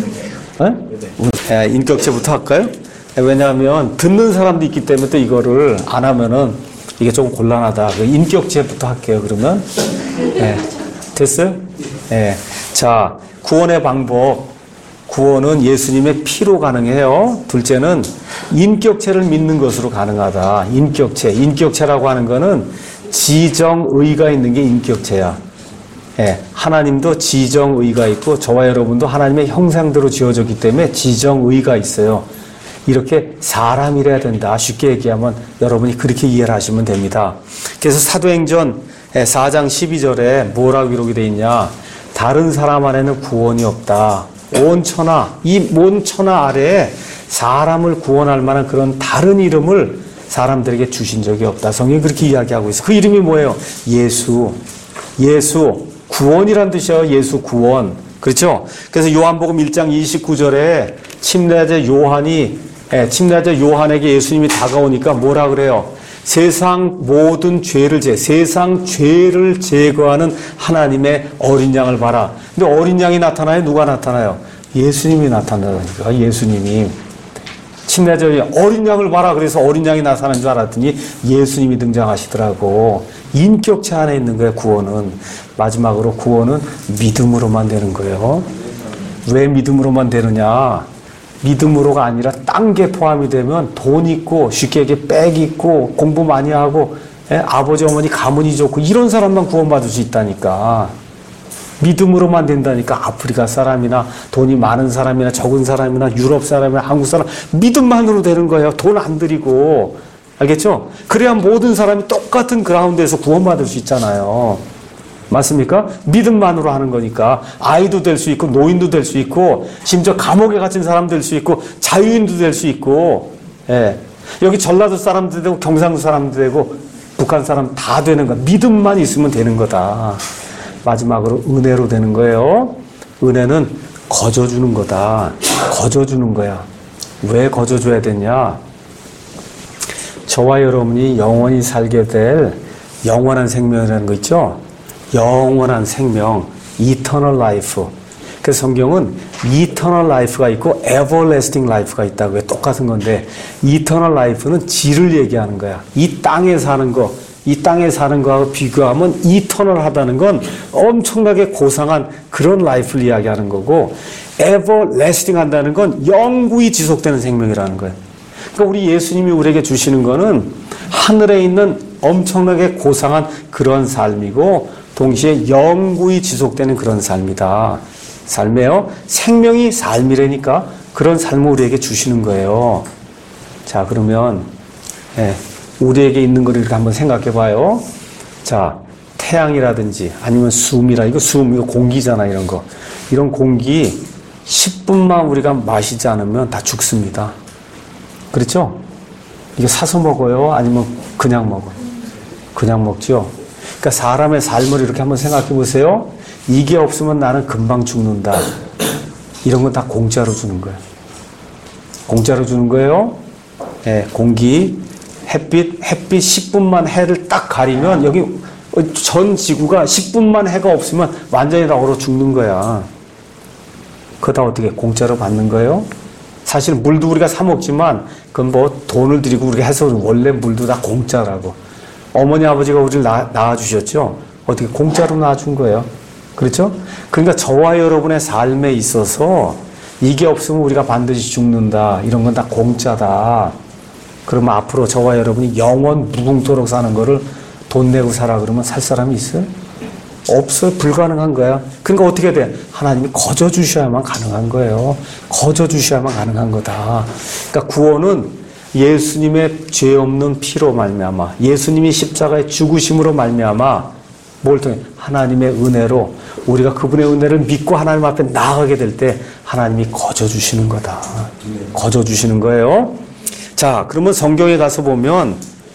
네? 인격체부터 할까요? 왜냐하면 듣는 사람도 있기 때문에 또 이거를 안 하면은 이게 조금 곤란하다. 인격체부터 할게요, 그러면. 네. 됐어요? 네. 자, 구원의 방법. 구원은 예수님의 피로 가능해요. 둘째는 인격체를 믿는 것으로 가능하다. 인격체. 인격체라고 하는 거는 지정의가 있는 게 인격체야. 예, 하나님도 지정의가 있고 저와 여러분도 하나님의 형상대로 지어졌기 때문에 지정의가 있어요. 이렇게 사람이래야 된다. 쉽게 얘기하면 여러분이 그렇게 이해를 하시면 됩니다. 그래서 사도행전 사 장 십이 절에 뭐라고 기록이 되어 있냐. 다른 사람 안에는 구원이 없다. 온 천하, 이 온 천하 아래에 사람을 구원할 만한 그런 다른 이름을 사람들에게 주신 적이 없다. 성경이 그렇게 이야기하고 있어요. 그 이름이 뭐예요? 예수. 예수. 구원이란 뜻이에요. 예수 구원. 그렇죠? 그래서 요한복음 일 장 이십구 절에 침례자 요한이, 예, 침례자 요한에게 예수님이 다가오니까 뭐라 그래요? 세상 모든 죄를 제, 세상 죄를 제거하는 하나님의 어린 양을 봐라. 근데 어린 양이 나타나요? 누가 나타나요? 예수님이 나타나니까, 예수님이. 침례자 어린 양을 봐라. 그래서 어린 양이 나타난 줄 알았더니 예수님이 등장하시더라고. 인격체 안에 있는 거예요, 구원은. 마지막으로 구원은 믿음으로만 되는 거예요. 왜 믿음으로만 되느냐? 믿음으로가 아니라 딴 게 포함이 되면 돈 있고 쉽게 얘기해 백 있고 공부 많이 하고 예? 아버지 어머니 가문이 좋고 이런 사람만 구원받을 수 있다니까. 믿음으로만 된다니까. 아프리카 사람이나 돈이 많은 사람이나 적은 사람이나 유럽 사람이나 한국 사람 믿음만으로 되는 거예요. 돈 안 들이고. 알겠죠? 그래야 모든 사람이 똑같은 그라운드에서 구원받을 수 있잖아요. 맞습니까? 믿음만으로 하는 거니까. 아이도 될 수 있고 노인도 될 수 있고 심지어 감옥에 갇힌 사람 될 수 있고 자유인도 될 수 있고. 예. 여기 전라도 사람도 되고 경상도 사람도 되고 북한 사람 다 되는 거야. 믿음만 있으면 되는 거다. 마지막으로 은혜로 되는 거예요. 은혜는 거저주는 거다. 거저주는 거야. 왜 거저줘야 되냐? 저와 여러분이 영원히 살게 될 영원한 생명이라는 거 있죠? 영원한 생명, eternal life. 그래서 성경은 eternal life가 있고 everlasting life가 있다고 해. 똑같은 건데 eternal life는 질을 얘기하는 거야. 이 땅에 사는 거, 이 땅에 사는 거하고 비교하면 eternal하다는 건 엄청나게 고상한 그런 life를 이야기하는 거고 everlasting 한다는 건 영구히 지속되는 생명이라는 거예요. 그러니까 우리 예수님이 우리에게 주시는 거는 하늘에 있는 엄청나게 고상한 그런 삶이고 동시에 영구히 지속되는 그런 삶이다. 삶이에요. 생명이 삶이라니까 그런 삶을 우리에게 주시는 거예요. 자, 그러면 예, 우리에게 있는 거를 이렇게 한번 생각해 봐요. 자, 태양이라든지 아니면 숨이라, 이거 숨, 이거 공기잖아, 이런 거. 이런 공기 십 분만 우리가 마시지 않으면 다 죽습니다. 그렇죠? 이게 사서 먹어요? 아니면 그냥 먹어요? 그냥 먹죠? 그러니까 사람의 삶을 이렇게 한번 생각해 보세요. 이게 없으면 나는 금방 죽는다. 이런 건 다 공짜로 주는 거예요. 공짜로 주는 거예요. 예, 공기, 햇빛, 햇빛 십 분만 해를 딱 가리면 여기 전 지구가 십 분만 해가 없으면 완전히 다 얼어 죽는 거야. 그거 다 어떻게 공짜로 받는 거예요? 사실 물도 우리가 사 먹지만 그건 뭐 돈을 들이고 우리가 해서 원래 물도 다 공짜라고. 어머니 아버지가 우리를 낳아, 낳아주셨죠? 어떻게 공짜로 낳아준 거예요? 그렇죠? 그러니까 저와 여러분의 삶에 있어서 이게 없으면 우리가 반드시 죽는다. 이런 건 다 공짜다. 그러면 앞으로 저와 여러분이 영원 무궁토록 사는 거를 돈 내고 살아 그러면 살 사람이 있어요? 없어요. 불가능한 거야. 그러니까 어떻게 돼? 하나님이 거저 주셔야만 가능한 거예요. 거저 주셔야만 가능한 거다. 그러니까 구원은 예수님의 죄 없는 피로 말미암아, 예수님이 십자가의 죽으심으로 말미암아 뭘 통해? 하나님의 은혜로 우리가 그분의 은혜를 믿고 하나님 앞에 나아가게 될 때 하나님이 거저 주시는 거다. 거저 주시는 거예요. 자, 그러면 성경에 가서 보면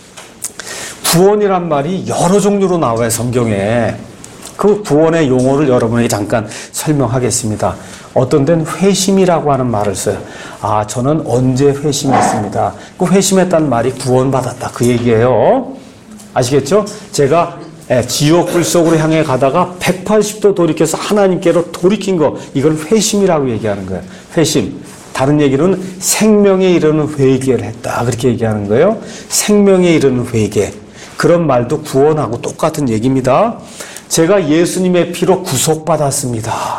구원이란 말이 여러 종류로 나와요, 성경에. 그 구원의 용어를 여러분에게 잠깐 설명하겠습니다. 어떤 데는 회심이라고 하는 말을 써요. 아, 저는 언제 회심했습니다. 그 회심했다는 말이 구원받았다. 그 얘기예요. 아시겠죠? 제가 지옥 불 속으로 향해 가다가 백팔십 도 돌이켜서 하나님께로 돌이킨 거, 이걸 회심이라고 얘기하는 거예요. 회심. 다른 얘기로는 생명에 이르는 회개를 했다. 그렇게 얘기하는 거예요. 생명에 이르는 회개. 그런 말도 구원하고 똑같은 얘기입니다. 제가 예수님의 피로 구속받았습니다.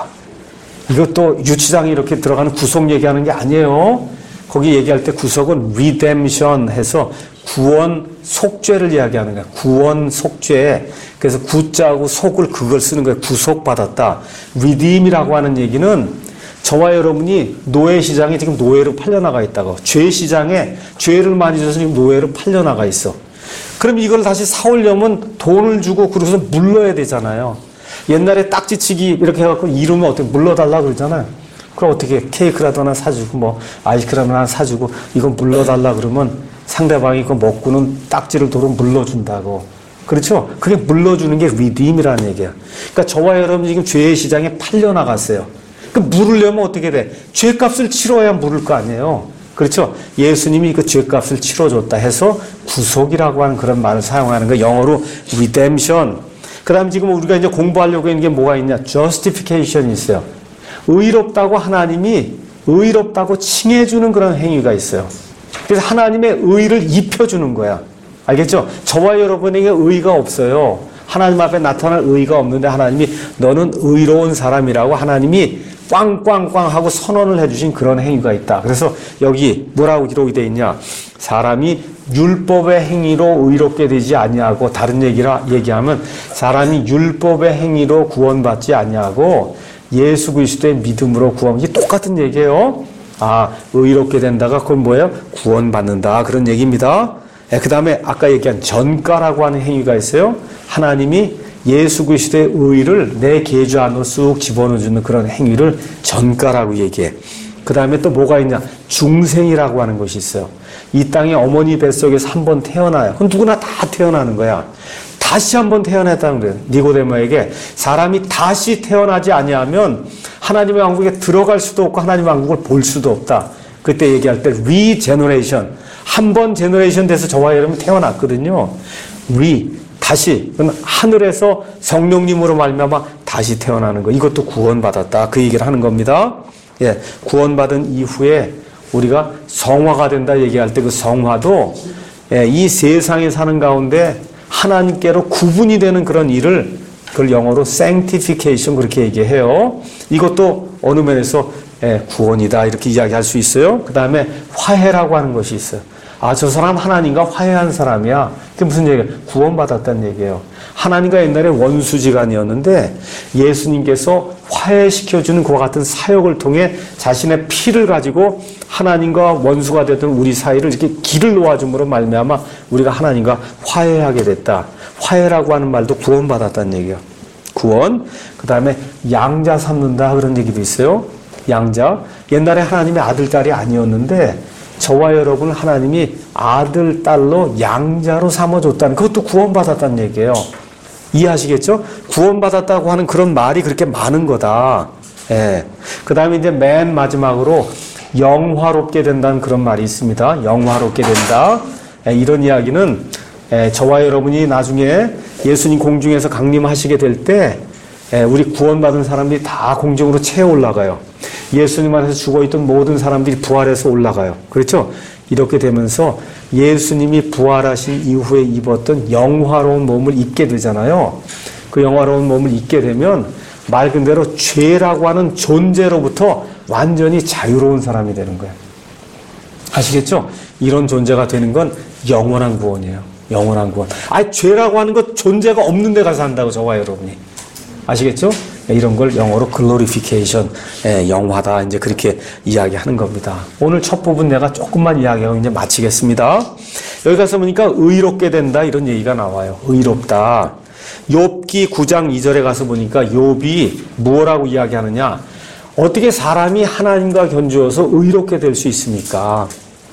이것도 유치장에 이렇게 들어가는 구속 얘기하는 게 아니에요. 거기 얘기할 때 구속은 redemption 해서 구원 속죄를 이야기하는 거예요. 구원 속죄. 그래서 구자하고 속을 그걸 쓰는 거예요. 구속받았다. redeem이라고 하는 얘기는 저와 여러분이 노예 시장에 지금 노예로 팔려나가 있다고. 죄 시장에 죄를 많이 져서 지금 노예로 팔려나가 있어. 그럼 이걸 다시 사오려면 돈을 주고 그러고서 물러야 되잖아요. 옛날에 딱지치기 이렇게 해갖고 이루면 어떻게 물러달라 그러잖아요. 그럼 어떻게 케이크라도 하나 사주고 뭐 아이스크림 하나 사주고 이건 물러달라 그러면 상대방이 그거 먹고는 딱지를 도로 물러준다고. 그렇죠? 그게 물러주는 게 리딤이라는 얘기야. 그러니까 저와 여러분이 지금 죄의 시장에 팔려나갔어요. 그 물으려면 어떻게 돼? 죄값을 치러야 물을 거 아니에요. 그렇죠? 예수님이 그 죄값을 치러줬다 해서 구속이라고 하는 그런 말을 사용하는 거, 영어로 redemption. 그 다음에 지금 우리가 이제 공부하려고 있는 게 뭐가 있냐? justification이 있어요. 의롭다고 하나님이 의롭다고 칭해주는 그런 행위가 있어요. 그래서 하나님의 의를 입혀주는 거야. 알겠죠? 저와 여러분에게 의가 없어요. 하나님 앞에 나타날 의가 없는데 하나님이 너는 의로운 사람이라고 하나님이 꽝꽝꽝 하고 선언을 해주신 그런 행위가 있다. 그래서 여기 뭐라고 기록이 되어 있냐? 사람이 율법의 행위로 의롭게 되지 아니하고, 다른 얘기라 얘기하면 사람이 율법의 행위로 구원받지 아니하고 예수 그리스도의 믿음으로 구원받지, 똑같은 얘기예요. 아, 의롭게 된다가 그건 뭐예요? 구원받는다. 그런 얘기입니다. 네, 그 다음에 아까 얘기한 전가라고 하는 행위가 있어요. 하나님이 예수 그리스도의 의를 내 계좌 안으로 쑥 집어넣어주는 그런 행위를 전가라고 얘기해. 그 다음에 또 뭐가 있냐? 중생이라고 하는 것이 있어요. 이 땅에 어머니 뱃속에서 한 번 태어나요. 그건 누구나 다 태어나는 거야. 다시 한 번 태어났다는 거예요. 니고데모에게 사람이 다시 태어나지 아니하면 하나님의 왕국에 들어갈 수도 없고 하나님의 왕국을 볼 수도 없다. 그때 얘기할 때 리제너레이션, 한 번 제너레이션 돼서 저와 여러분 태어났거든요. 리 다시, 그건 하늘에서 성령님으로 말미암아 다시 태어나는 거. 이것도 구원받았다. 그 얘기를 하는 겁니다. 예, 구원받은 이후에 우리가 성화가 된다 얘기할 때 그 성화도 예, 이 세상에 사는 가운데 하나님께로 구분이 되는 그런 일을, 그걸 영어로 sanctification 그렇게 얘기해요. 이것도 어느 면에서 예, 구원이다 이렇게 이야기할 수 있어요. 그 다음에 화해라고 하는 것이 있어요. 아, 저 사람 하나님과 화해한 사람이야. 그게 무슨 얘기예요? 구원받았다는 얘기예요. 하나님과 옛날에 원수지간이었는데 예수님께서 화해시켜주는 그와 같은 사역을 통해 자신의 피를 가지고 하나님과 원수가 되던 우리 사이를 이렇게 길을 놓아줌으로 말미암아 우리가 하나님과 화해하게 됐다. 화해라고 하는 말도 구원받았다는 얘기예요. 구원. 그 다음에 양자 삼는다 그런 얘기도 있어요. 양자. 옛날에 하나님의 아들, 딸이 아니었는데 저와 여러분 하나님이 아들, 딸로 양자로 삼아줬다는, 그것도 구원받았다는 얘기예요. 이해하시겠죠? 구원받았다고 하는 그런 말이 그렇게 많은 거다. 예. 그 다음에 이제 맨 마지막으로 영화롭게 된다는 그런 말이 있습니다. 영화롭게 된다. 이런 이야기는 저와 여러분이 나중에 예수님 공중에서 강림하시게 될 때 우리 구원받은 사람들이 다 공중으로 채워 올라가요. 예수님 안에서 죽어있던 모든 사람들이 부활해서 올라가요. 그렇죠? 이렇게 되면서 예수님이 부활하신 이후에 입었던 영화로운 몸을 입게 되잖아요. 그 영화로운 몸을 입게 되면 말 그대로 죄라고 하는 존재로부터 완전히 자유로운 사람이 되는 거예요. 아시겠죠? 이런 존재가 되는 건 영원한 구원이에요. 영원한 구원. 아니, 죄라고 하는 것 존재가 없는 데 가서 한다고, 저와 여러분이. 아시겠죠? 이런 걸 영어로 글로리피케이션, 예, 영화다. 이제 그렇게 이야기하는 겁니다. 오늘 첫 부분 내가 조금만 이야기하고 이제 마치겠습니다. 여기 가서 보니까 의롭게 된다. 이런 얘기가 나와요. 의롭다. 욥기 구 장 이 절에 가서 보니까 욥이 뭐라고 이야기하느냐? 어떻게 사람이 하나님과 견주어서 의롭게 될 수 있습니까?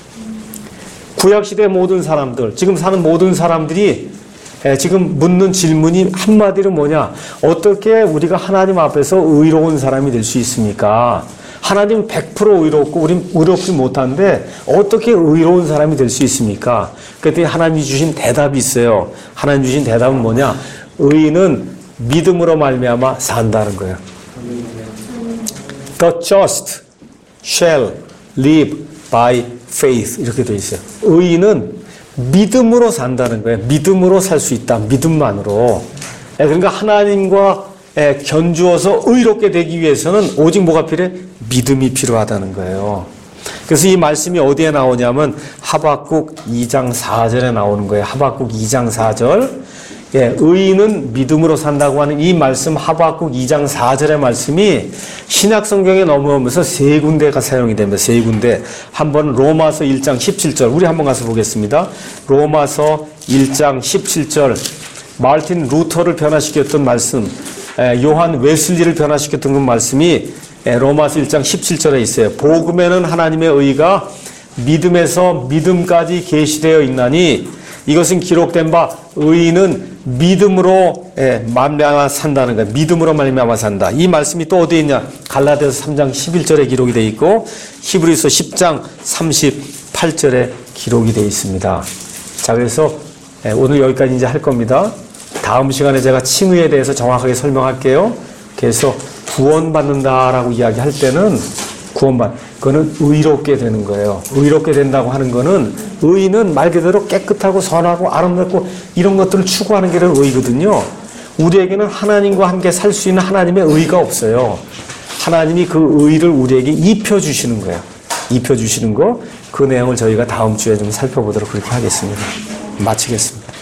구약시대 모든 사람들, 지금 사는 모든 사람들이 지금 묻는 질문이 한마디로 뭐냐? 어떻게 우리가 하나님 앞에서 의로운 사람이 될 수 있습니까? 하나님은 백 퍼센트 의롭고 우린 의롭지 못한데 어떻게 의로운 사람이 될 수 있습니까? 그랬더니 하나님이 주신 대답이 있어요. 하나님 주신 대답은 뭐냐? 의인은 믿음으로 말미암아 산다는 거예요. The just shall live by faith 이렇게 되어 있어요. 의인은 믿음으로 산다는 거예요. 믿음으로 살 수 있다. 믿음만으로. 그러니까 하나님과 견주어서 의롭게 되기 위해서는 오직 뭐가 필요해? 믿음이 필요하다는 거예요. 그래서 이 말씀이 어디에 나오냐면 하박국 이 장 사 절에 나오는 거예요. 하박국 이 장 사 절. 예, 의인은 믿음으로 산다고 하는 이 말씀 하박국 이 장 사 절의 말씀이 신약 성경에 넘어오면서 세 군데가 사용이 됩니다. 세 군데. 한번 로마서 일 장 십칠 절. 우리 한번 가서 보겠습니다. 로마서 일 장 십칠 절. 마르틴 루터를 변화시켰던 말씀. 에, 요한 웨슬리를 변화시켰던 그 말씀이 에, 로마서 일 장 십칠 절에 있어요. 복음에는 하나님의 의가 믿음에서 믿음까지 계시되어 있나니 이것은 기록된 바 의인은 믿음으로 말미암아 산다는 거예요. 믿음으로 말미암아 산다. 이 말씀이 또 어디에 있냐? 갈라디아서 삼 장 십일 절에 기록이 되어 있고 히브리서 십 장 삼십팔 절에 기록이 되어 있습니다. 자, 그래서 오늘 여기까지 이제 할 겁니다. 다음 시간에 제가 칭의에 대해서 정확하게 설명할게요. 그래서 구원받는다라고 이야기할 때는 구원받, 그거는 의롭게 되는 거예요. 의롭게 된다고 하는 거는 의는 말 그대로 깨끗하고 선하고 아름답고 이런 것들을 추구하는 게 의거든요. 우리에게는 하나님과 함께 살 수 있는 하나님의 의가 없어요. 하나님이 그 의를 우리에게 입혀주시는 거예요. 입혀주시는 거, 그 내용을 저희가 다음 주에 좀 살펴보도록 그렇게 하겠습니다. 마치겠습니다.